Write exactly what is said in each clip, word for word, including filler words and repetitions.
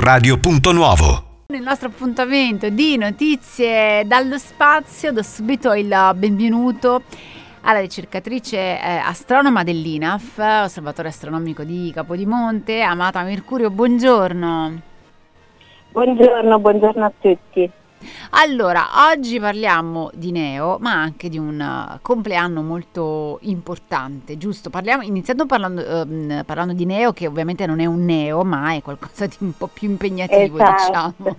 radio punto nuovo. Nel nostro appuntamento di notizie dallo spazio do subito il benvenuto alla ricercatrice eh, astronoma dell'I N A F, Osservatorio Astronomico di Capodimonte, Amata Mercurio. Buongiorno. Buongiorno, buongiorno a tutti. Allora, oggi parliamo di Neo, ma anche di un uh, compleanno molto importante, giusto? Parliamo, iniziando parlando, uh, parlando di Neo, che ovviamente non è un neo, ma è qualcosa di un po' più impegnativo, esatto. diciamo.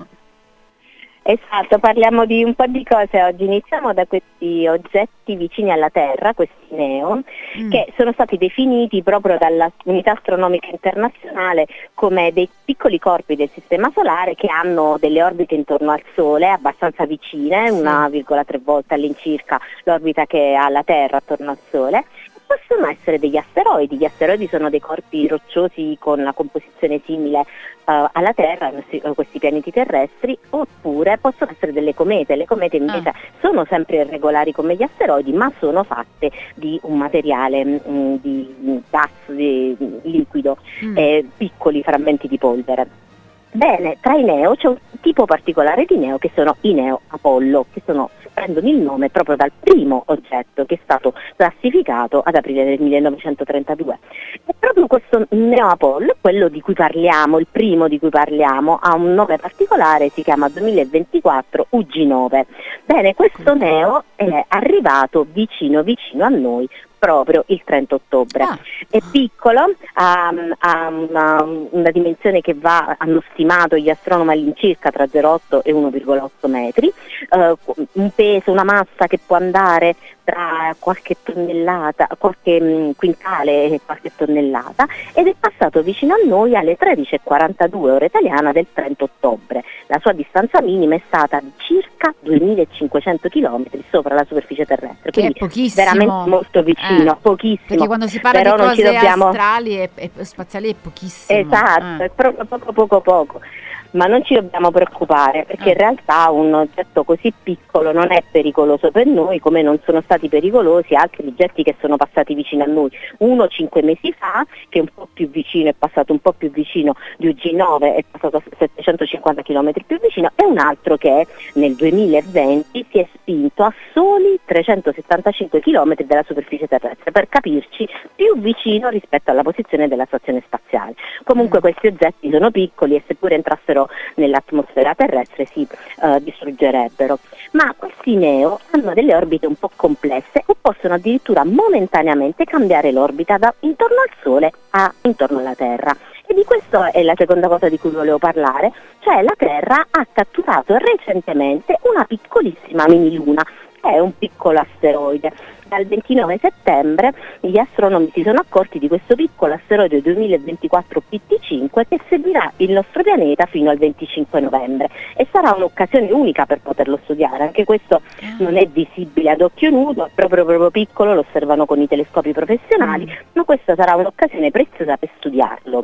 Esatto, parliamo di un po' di cose oggi. Iniziamo da questi oggetti vicini alla Terra, questi neo, mm. che sono stati definiti proprio dall'Unità Astronomica Internazionale come dei piccoli corpi del Sistema Solare che hanno delle orbite intorno al Sole abbastanza vicine, sì. uno virgola tre volte all'incirca l'orbita che ha la Terra attorno al Sole. Possono essere degli asteroidi. Gli asteroidi sono dei corpi rocciosi con una composizione simile uh, alla Terra, questi pianeti terrestri, oppure possono essere delle comete. Le comete invece ah. sono sempre irregolari come gli asteroidi, ma sono fatte di un materiale mh, di gas di, liquido, mm. eh, piccoli frammenti di polvere. Bene, tra i neo c'è un tipo particolare di neo che sono i neo Apollo, che sono, prendono il nome proprio dal primo oggetto che è stato classificato ad aprile del millenovecentotrentadue. E proprio questo neo Apollo, quello di cui parliamo, il primo di cui parliamo, ha un nome particolare, si chiama duemilaventiquattro U G nove. Bene, questo neo è arrivato vicino vicino a noi proprio il trenta ottobre. Ah. È piccolo, ha, ha una, una dimensione che va, hanno stimato gli astronomi all'incirca tra zero virgola otto e uno virgola otto metri, uh, un peso, una massa che può andare tra qualche tonnellata, qualche mh, quintale e qualche tonnellata, ed è passato vicino a noi alle tredici e quarantadue ora italiana del trenta ottobre. La sua distanza minima è stata di circa duemilacinquecento chilometri sopra la superficie terrestre, che quindi è pochissimo, veramente molto vicino, eh, pochissimo. Perché quando si parla però di cose dobbiamo... astrali e, e spaziali è pochissimo. Esatto, eh. è proprio poco poco poco. Ma non ci dobbiamo preoccupare, perché in realtà un oggetto così piccolo non è pericoloso per noi, come non sono stati pericolosi altri oggetti che sono passati vicino a noi. Uno cinque mesi fa, che è un po' più vicino, è passato un po' più vicino di U G nove, è passato a settecentocinquanta chilometri più vicino, e un altro che nel duemilaventi si è spinto a soli trecentosettantacinque chilometri dalla superficie terrestre, per capirci più vicino rispetto alla posizione della stazione spaziale. Comunque mm. questi oggetti sono piccoli e seppure entrassero nell'atmosfera terrestre si uh, distruggerebbero, ma questi neo hanno delle orbite un po' complesse e possono addirittura momentaneamente cambiare l'orbita da intorno al Sole a intorno alla Terra. E di questo è la seconda cosa di cui volevo parlare, cioè la Terra ha catturato recentemente una piccolissima mini luna, che è un piccolo asteroide. Dal ventinove settembre gli astronomi si sono accorti di questo piccolo asteroide duemilaventiquattro P T cinque che seguirà il nostro pianeta fino al venticinque novembre, e sarà un'occasione unica per poterlo studiare. Anche questo non è visibile ad occhio nudo, è proprio, proprio piccolo, lo osservano con i telescopi professionali, mm. ma questa sarà un'occasione preziosa per studiarlo.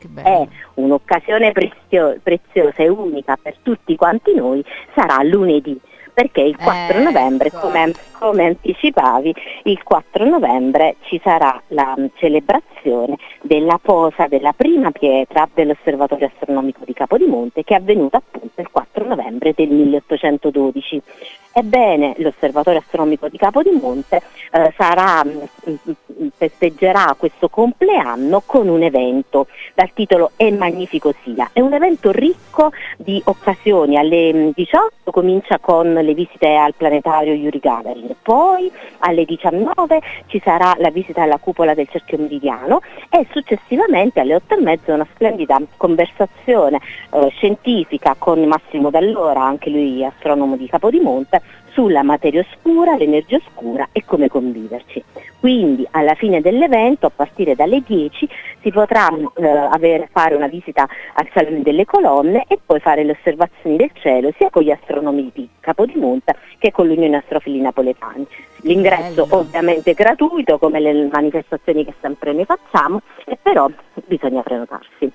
È un'occasione prezio- preziosa e unica per tutti quanti noi. Sarà lunedì, perché il quattro ecco. novembre, come, come anticipavi, il quattro novembre ci sarà la um, celebrazione della posa della prima pietra dell'Osservatorio Astronomico di Capodimonte, che è avvenuta appunto il quattro novembre del milleottocentododici. Ebbene, l'Osservatorio Astronomico di Capodimonte eh, sarà, mh, festeggerà questo compleanno con un evento dal titolo E Magnifico Sia. È un evento ricco di occasioni. Alle diciotto comincia con le visite al planetario Yuri Gagarin, poi alle diciannove ci sarà la visita alla cupola del cerchio meridiano, e successivamente alle otto e mezza una splendida conversazione eh, scientifica con Massimo D'Allora, anche lui astronomo di Capodimonte, sulla materia oscura, l'energia oscura e come conviverci. Quindi alla fine dell'evento, a partire dalle dieci, si potrà eh, avere, fare una visita al Salone delle Colonne e poi fare le osservazioni del cielo sia con gli astronomi di Capodimonte che con l'Unione Astrofili Napoletani. L'ingresso Bello. Ovviamente gratuito, come le manifestazioni che sempre noi facciamo, e però bisogna prenotarsi.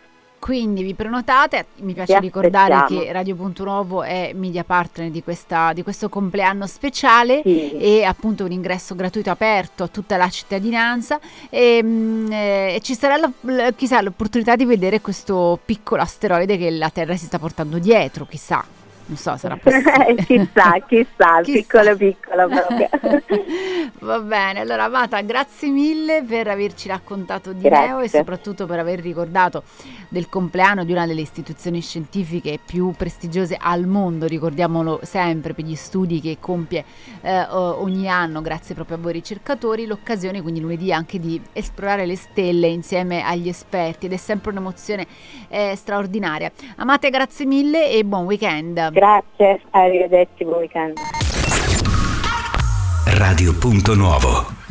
quindi vi prenotate. Mi piace Vi ricordare aspettiamo. che Radio Punto Nuovo è media partner di, questa, di questo compleanno speciale, Sì. e appunto un ingresso gratuito aperto a tutta la cittadinanza, e, mm, eh, e ci sarà la, l- chissà l'opportunità di vedere questo piccolo asteroide che la Terra si sta portando dietro, chissà. Non so, sarà possibile. chissà, chissà, Chissà. piccolo piccolo proprio. Va bene, allora Amata, grazie mille per averci raccontato di Grazie. Neo, e soprattutto per aver ricordato del compleanno di una delle istituzioni scientifiche più prestigiose al mondo, ricordiamolo sempre per gli studi che compie eh, ogni anno, grazie proprio a voi ricercatori, l'occasione quindi lunedì anche di esplorare le stelle insieme agli esperti, ed è sempre un'emozione eh, straordinaria. Amate, grazie mille e buon weekend. Grazie, arrivederci, buon weekend. Radio Punto Nuovo.